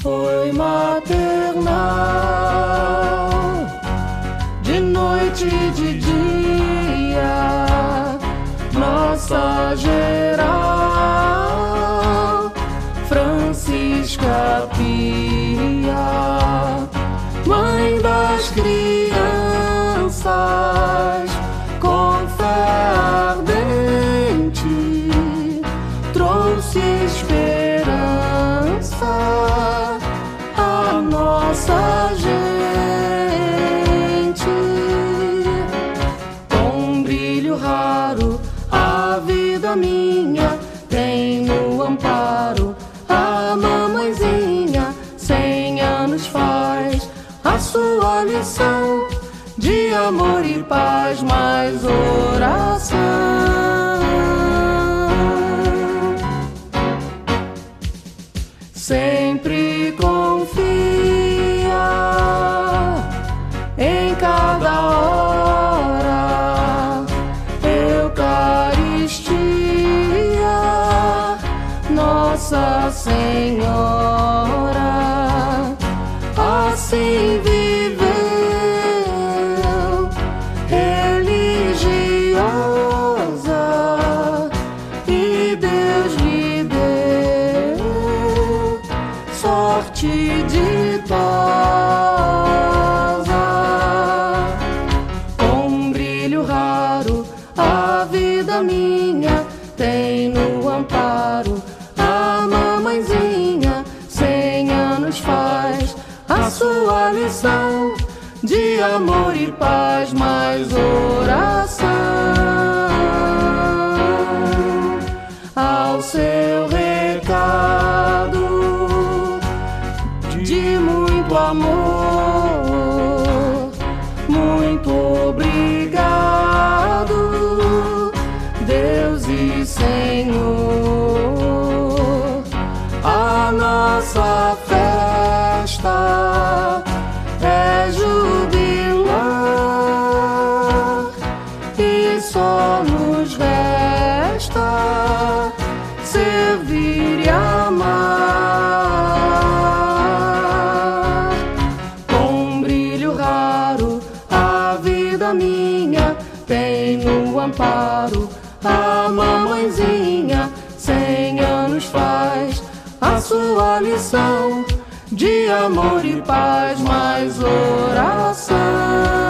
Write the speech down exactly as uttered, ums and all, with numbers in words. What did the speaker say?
foi maternal, de noite e de dia, nossa geral, Francisca Pia, mãe das crianças, com fé ardente, trouxe esperança à nossa gente. Com um brilho raro, a vida minha tem no amparo. A mamãezinha, cem anos faz a sua lição de amor e paz, mais oração. Sempre confia em cada hora, Eucaristia, Nossa Senhora, assim viveu, religiosa, e Deus lhe deu sorte ditosa. Com um brilho raro, a vida minha tem no amparo. A mamãezinha, cem anos faz a sua lição de amor e paz, mais oração. Ao seu recado de muito amor, muito obrigado, Deus e Senhor. A nossa festa é jubilar e só nos resta servir e amar. Com um brilho raro, a vida minha tem no amparo. A mamãezinha, cem anos faz a sua lição de amor e paz, mais oração.